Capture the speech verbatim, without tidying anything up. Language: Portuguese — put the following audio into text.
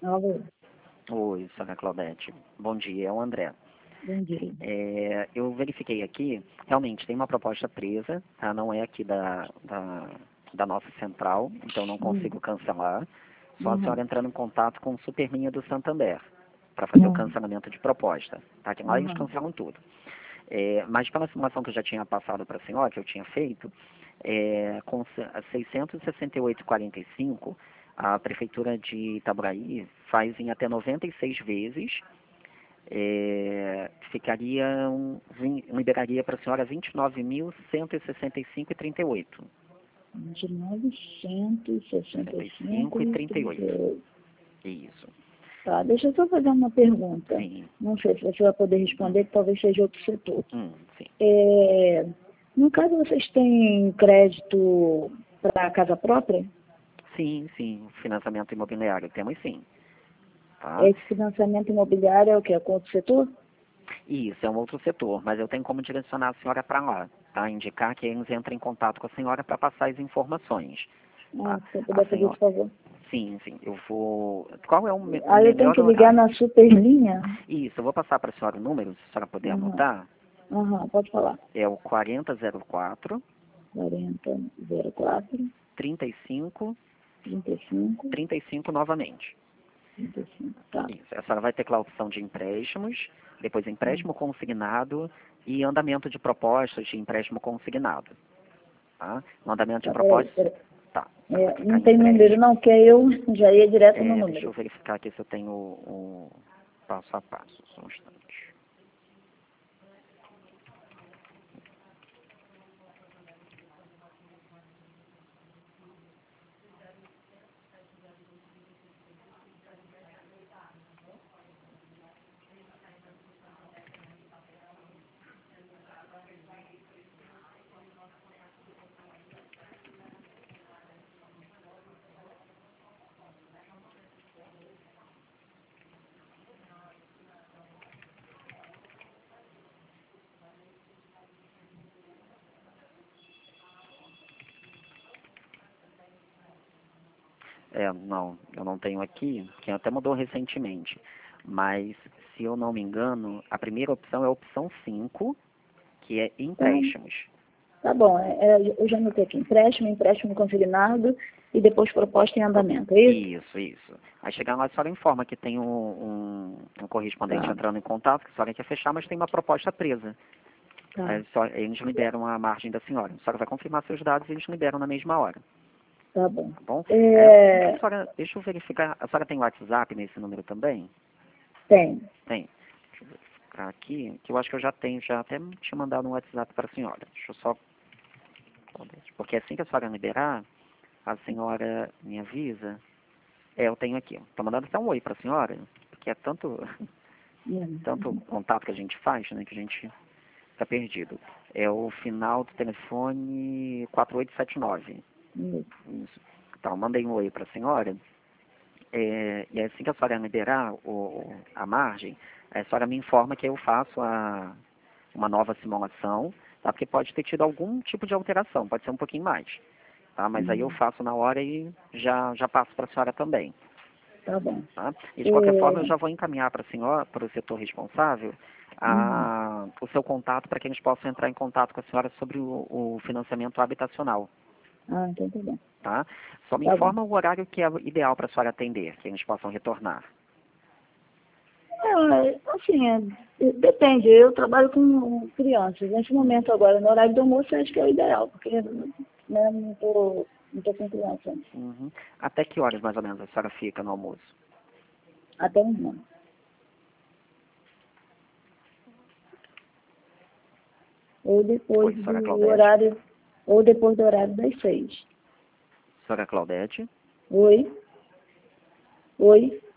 Alô, Oi, senhora Claudete. Bom dia, é o André. bom dia. É, eu verifiquei aqui, realmente tem uma proposta presa, tá? Não é aqui da, da, da nossa central, então não Hum, consigo cancelar. Só a uhum, senhora entrando em contato com o Superlinha do Santander para fazer o uhum, cancelamento de proposta, tá? Que lá eles uhum. cancelam tudo. É, mas pela informação que eu já tinha passado para a senhora, que eu tinha feito, é, com seiscentos e sessenta e oito vírgula quarenta e cinco, a Prefeitura de Itaboraí faz em até noventa e seis vezes, é, ficaria, um, vim- liberaria para a senhora vinte e nove mil cento e sessenta e cinco vírgula trinta e oito. De novecentos e sessenta sessenta e e cinco cinco e e trinta e trinta e oito. oito. Isso. Tá, deixa eu só fazer uma pergunta. Sim. Não sei se você vai poder Hum, responder, que talvez seja outro setor. hum, sim. É, no caso, vocês têm crédito para casa própria? Sim, sim. Financiamento imobiliário. Temos sim. Tá? Esse financiamento imobiliário é o que? É com outro setor? Isso, é um outro setor, mas eu tenho como direcionar a senhora para lá, tá? Indicar que eles entrem em contato com a senhora para passar as informações, Ah, tá? se você A puder fazer, por senhora, favor. sim, sim, eu vou... Qual é o, me- o Aí eu tenho melhor que ligar horário? na Superlinha? Isso, eu vou passar para a senhora o número, se a senhora puder Aham, anotar, aham, pode falar. é o quarenta zero quatro, quarenta zero quatro, trinta e cinco, trinta e cinco, trinta e cinco novamente. trinta e cinco, tá. Isso, a senhora vai ter lá a opção de empréstimos, depois Hum. empréstimo consignado e andamento de propostas de empréstimo consignado, tá? No andamento de Tá, peraí, propostas, peraí. tá, a senhora vai É, clicar não em tem número empréstimo. não, que aí eu já ia direto no É, deixa eu número. verificar aqui se eu tenho o, o passo a passo, só um instante. É, não, eu não tenho aqui, que até mudou recentemente. Mas, se eu não me engano, a primeira opção é a opção cinco, que é Então, empréstimos. tá bom, é, é, eu já anotei aqui, empréstimo, empréstimo consignado e depois proposta em Pro- andamento, é isso? Isso, isso. Aí chegando lá, a senhora informa que tem um, um, um correspondente Tá, entrando em contato, que a senhora quer fechar, mas tem uma proposta presa. tá, Aí só, eles liberam a margem da senhora. A senhora vai confirmar seus dados e eles liberam na mesma hora. tá bom. Tá bom? É, assim que a É, senhora, deixa eu verificar, a senhora tem WhatsApp nesse número também? tem, Tem. Deixa eu verificar aqui, que eu acho que eu já tenho, já até tinha mandado um WhatsApp para a senhora. Deixa eu só, porque assim que a senhora liberar, a senhora me avisa. É, eu tenho aqui. Estou mandando até um oi para a senhora, porque é tanto, tanto uhum, contato que a gente faz, né, que a gente fica perdido. É o final do telefone quatro oito sete nove. isso. Isso. Então, mandei um oi para a senhora. É, e assim que a senhora liberar o, a margem, a senhora me informa que eu faço a, uma nova simulação, tá? Porque pode ter tido algum tipo de alteração, pode ser um pouquinho mais, tá? Mas aí eu Uhum, faço na hora e já, já passo para a senhora também, tá bom. tá? E de qualquer forma eu É, já vou encaminhar para a senhora, para o setor responsável, uhum, a, o seu contato para que eles possam entrar em contato com a senhora sobre o, o financiamento habitacional. ah, então tá bom. Tá? Só me Tá bom. informa o horário que é ideal para a senhora atender, que eles possam retornar. É, assim, é, depende, eu trabalho com crianças. Nesse Hum. momento agora, no horário do almoço, eu acho que é o ideal, porque né, não tô, não tô com criança Uhum. Até que horas, mais ou menos, a senhora fica no almoço? até um ano. Ou depois Oi, senhora do Claudete. horário, ou depois do horário das seis. Senhora Claudete. Oi? Oi?